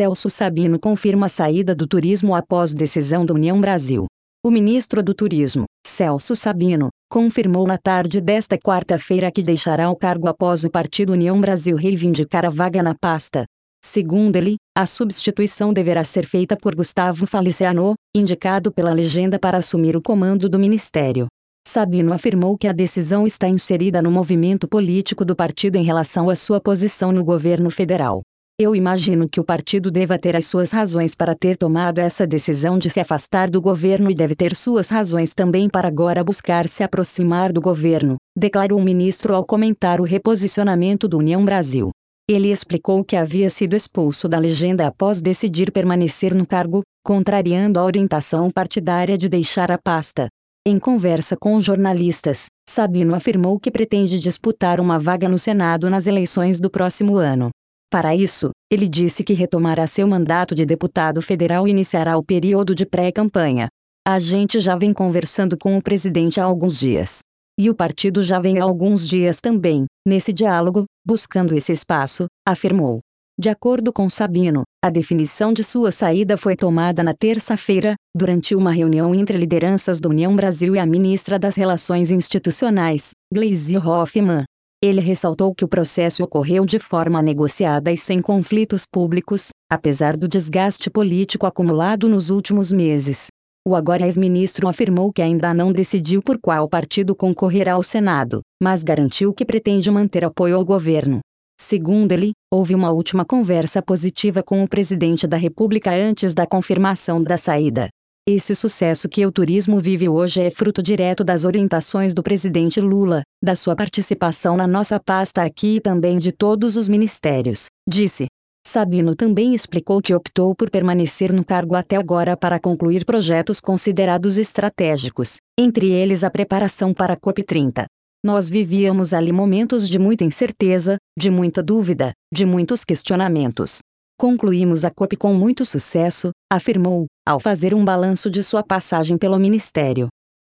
Celso Sabino confirma a saída do turismo após decisão da União Brasil. O ministro do Turismo, Celso Sabino, confirmou na tarde desta quarta-feira que deixará o cargo após o Partido União Brasil reivindicar a vaga na pasta. Segundo ele, a substituição deverá ser feita por Gustavo Faliciano, indicado pela legenda para assumir o comando do ministério. Sabino afirmou que a decisão está inserida no movimento político do partido em relação à sua posição no governo federal. Eu imagino que o partido deva ter as suas razões para ter tomado essa decisão de se afastar do governo e deve ter suas razões também para agora buscar se aproximar do governo, declarou o ministro ao comentar o reposicionamento do União Brasil. Ele explicou que havia sido expulso da legenda após decidir permanecer no cargo, contrariando a orientação partidária de deixar a pasta. Em conversa com jornalistas, Sabino afirmou que pretende disputar uma vaga no Senado nas eleições do próximo ano. Para isso, ele disse que retomará seu mandato de deputado federal e iniciará o período de pré-campanha. A gente já vem conversando com o presidente há alguns dias. E o partido já vem há alguns dias também, nesse diálogo, buscando esse espaço, afirmou. De acordo com Sabino, a definição de sua saída foi tomada na terça-feira, durante uma reunião entre lideranças da União Brasil e a ministra das Relações Institucionais, Gleisi Hoffmann. Ele ressaltou que o processo ocorreu de forma negociada e sem conflitos públicos, apesar do desgaste político acumulado nos últimos meses. O agora ex-ministro afirmou que ainda não decidiu por qual partido concorrerá ao Senado, mas garantiu que pretende manter apoio ao governo. Segundo ele, houve uma última conversa positiva com o presidente da República antes da confirmação da saída. Esse sucesso que o turismo vive hoje é fruto direto das orientações do presidente Lula, da sua participação na nossa pasta aqui e também de todos os ministérios, disse. Sabino também explicou que optou por permanecer no cargo até agora para concluir projetos considerados estratégicos, entre eles a preparação para a COP30. Nós vivíamos ali momentos de muita incerteza, de muita dúvida, de muitos questionamentos. Concluímos a COP com muito sucesso, afirmou, ao fazer um balanço de sua passagem pelo ministério.